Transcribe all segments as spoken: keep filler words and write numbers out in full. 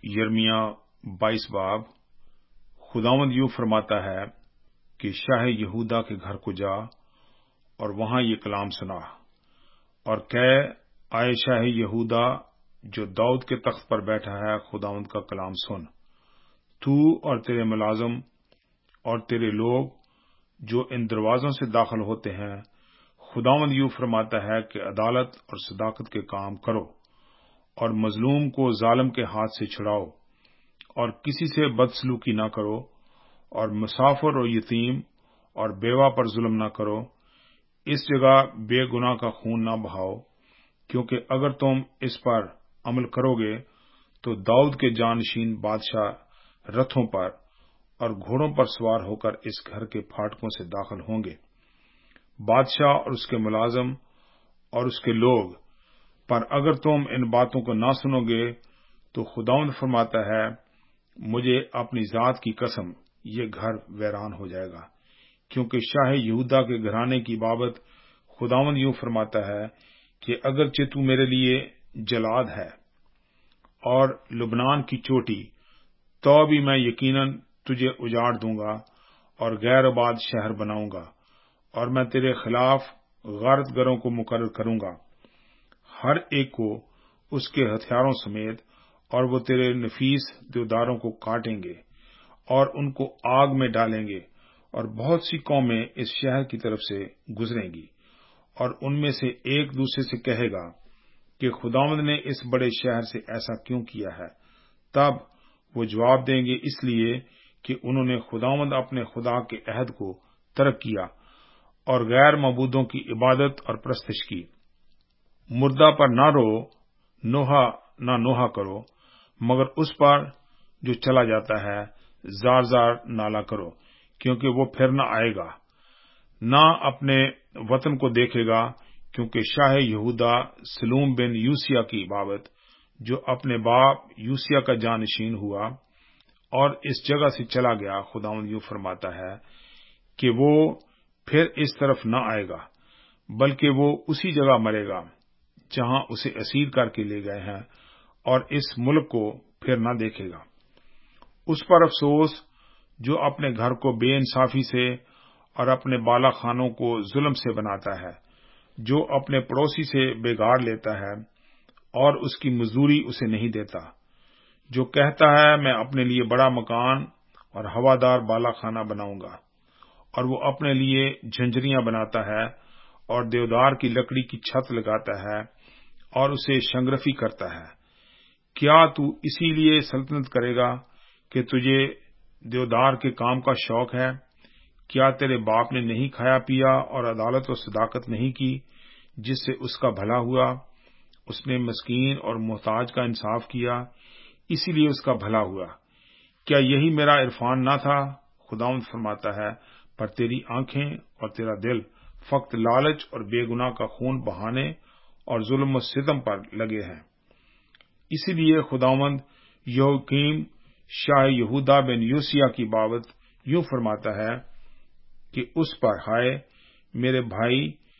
یرمیہ بائیس باب۔ خداوند یوں فرماتا ہے کہ شاہ یہودا کے گھر کو جا اور وہاں یہ کلام سنا اور کہے، آئے شاہ یہودا جو داؤد کے تخت پر بیٹھا ہے، خداوند کا کلام سن۔ تو اور تیرے ملازم اور تیرے لوگ جو ان دروازوں سے داخل ہوتے ہیں، خداوند یوں فرماتا ہے کہ عدالت اور صداقت کے کام کرو اور مظلوم کو ظالم کے ہاتھ سے چھڑاؤ اور کسی سے بدسلوکی نہ کرو اور مسافر اور یتیم اور بیوہ پر ظلم نہ کرو۔ اس جگہ بے گناہ کا خون نہ بہاؤ، کیونکہ اگر تم اس پر عمل کرو گے تو داؤد کے جانشین بادشاہ رتھوں پر اور گھوڑوں پر سوار ہو کر اس گھر کے پھاٹکوں سے داخل ہوں گے۔ بادشاہ اور اس کے ملازم اور اس کے لوگ پر اگر تم ان باتوں کو نہ سنو گے تو خداوند فرماتا ہے، مجھے اپنی ذات کی قسم، یہ گھر ویران ہو جائے گا، کیونکہ شاہ یہودا کے گھرانے کی بابت خداوند یوں فرماتا ہے کہ اگرچہ تو میرے لیے جلاد ہے اور لبنان کی چوٹی، تو بھی میں یقیناً تجھے اجاڑ دوں گا اور غیر آباد شہر بناؤں گا، اور میں تیرے خلاف غارت گروں کو مقرر کروں گا، ہر ایک کو اس کے ہتھیاروں سمیت، اور وہ تیرے نفیس دیوداروں کو کاٹیں گے اور ان کو آگ میں ڈالیں گے، اور بہت سی قومیں اس شہر کی طرف سے گزریں گی، اور ان میں سے ایک دوسرے سے کہے گا کہ خداوند نے اس بڑے شہر سے ایسا کیوں کیا ہے؟ تب وہ جواب دیں گے، اس لیے کہ انہوں نے خداوند اپنے خدا کے عہد کو ترک کیا اور غیر معبودوں کی عبادت اور پرستش کی۔ مردہ پر نہ رو، نوحہ نہ نوحہ کرو، مگر اس پر جو چلا جاتا ہے زار زار نالہ کرو، کیونکہ وہ پھر نہ آئے گا، نہ اپنے وطن کو دیکھے گا، کیونکہ شاہ یہودا سلوم بن یوسیہ کی بابت جو اپنے باپ یوسیہ کا جانشین ہوا اور اس جگہ سے چلا گیا، خداوند یوں فرماتا ہے کہ وہ پھر اس طرف نہ آئے گا، بلکہ وہ اسی جگہ مرے گا جہاں اسے اسیر کر کے لے گئے ہیں، اور اس ملک کو پھر نہ دیکھے گا۔ اس پر افسوس جو اپنے گھر کو بے انصافی سے اور اپنے بالا خانوں کو ظلم سے بناتا ہے، جو اپنے پڑوسی سے بگاڑ لیتا ہے اور اس کی مزدوری اسے نہیں دیتا، جو کہتا ہے میں اپنے لیے بڑا مکان اور ہوادار بالا خانہ بناؤں گا، اور وہ اپنے لیے جھنجریاں بناتا ہے اور دیودار کی لکڑی کی چھت لگاتا ہے اور اسے شنگرفی کرتا ہے۔ کیا تو اسی لیے سلطنت کرے گا کہ تجھے دیودار کے کام کا شوق ہے؟ کیا تیرے باپ نے نہیں کھایا پیا اور عدالت و صداقت نہیں کی، جس سے اس کا بھلا ہوا؟ اس نے مسکین اور محتاج کا انصاف کیا، اسی لیے اس کا بھلا ہوا۔ کیا یہی میرا عرفان نہ تھا؟ خداوند فرماتا ہے، پر تیری آنکھیں اور تیرا دل فقط لالچ اور بے گناہ کا خون بہانے اور ظلم و ستم پر لگے ہیں۔ اسی لیے خداوند یہویقیم شاہ یہودا بن یوسیہ کی بابت یوں فرماتا ہے کہ اس پر ہائے میرے بھائی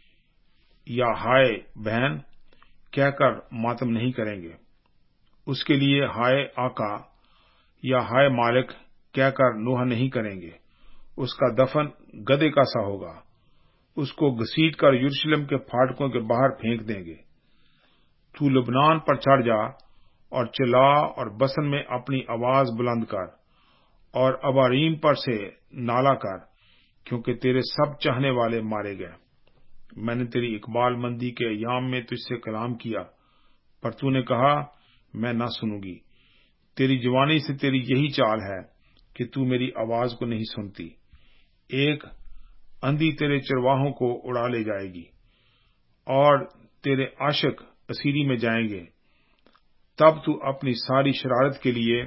یا ہائے بہن کہہ کر ماتم نہیں کریں گے، اس کے لیے ہائے آقا یا ہائے مالک کہہ کر نوحہ نہیں کریں گے، اس کا دفن گدھے کا سا ہوگا، اس کو گھسیٹ کر یروشلم کے پھاٹکوں کے باہر پھینک دیں گے۔ تو لبنان پر چڑھ جا اور چلا اور بسن میں اپنی آواز بلند کر اور اباریم پر سے نالہ کر، کیونکہ تیرے سب چاہنے والے مارے گئے۔ میں نے تیری اقبال مندی کے ایام میں تجھ سے کلام کیا، پر تو نے کہا میں نہ سنوں گی۔ تیری جوانی سے تیری یہی چال ہے کہ تو میری آواز کو نہیں سنتی۔ ایک اندھی تیرے چرواہوں کو اڑا لے جائے گی اور تیرے عاشق اسیری میں جائیں گے، تب تو اپنی ساری شرارت کے لیے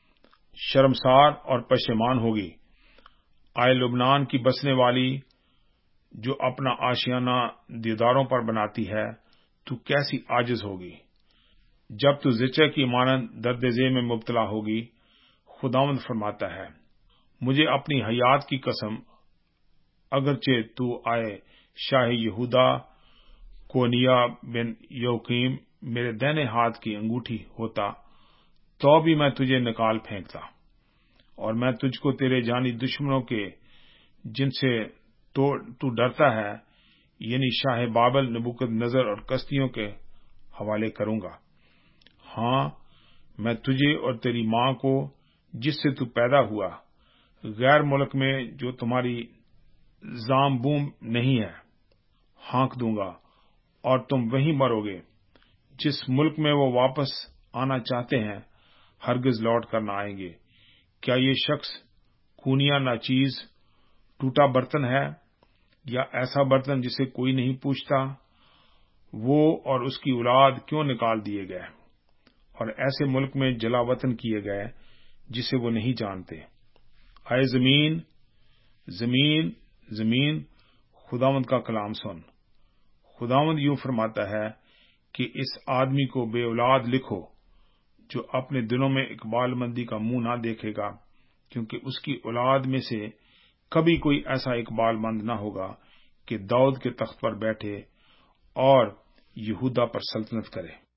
شرمسار اور پشیمان ہوگی۔ آئے لبنان کی بسنے والی جو اپنا آشیانہ دیوداروں پر بناتی ہے، تو کیسی عاجز ہوگی جب تو زچہ کی مانند درد ذیل میں مبتلا ہوگی۔ خداوند فرماتا ہے، مجھے اپنی حیات کی قسم، اگرچہ تو آئے شاہ یہودا کونیا بن یہویقیم میرے دہنے ہاتھ کی انگوٹھی ہوتا، تو بھی میں تجھے نکال پھینکتا، اور میں تجھ کو تیرے جانی دشمنوں کے جن سے تو تو ڈرتا ہے، یعنی شاہ بابل نبوکد نظر اور کسدیوں کے حوالے کروں گا۔ ہاں، میں تجھے اور تیری ماں کو جس سے تو پیدا ہوا غیر ملک میں جو تمہاری زام بوم نہیں ہے ہانک دوں گا، اور تم وہیں مرو گے۔ جس ملک میں وہ واپس آنا چاہتے ہیں ہرگز لوٹ کر نہ آئیں گے۔ کیا یہ شخص کونیا ناچیز ٹوٹا برتن ہے، یا ایسا برتن جسے کوئی نہیں پوچھتا؟ وہ اور اس کی اولاد کیوں نکال دیے گئے اور ایسے ملک میں جلا وطن کیے گئے جسے وہ نہیں جانتے؟ اے زمین زمین زمین، خداوند کا کلام سن۔ خداوند یوں فرماتا ہے کہ اس آدمی کو بے اولاد لکھو جو اپنے دنوں میں اقبال مندی کا منہ نہ دیکھے گا، کیونکہ اس کی اولاد میں سے کبھی کوئی ایسا اقبال مند نہ ہوگا کہ داؤد کے تخت پر بیٹھے اور یہودا پر سلطنت کرے۔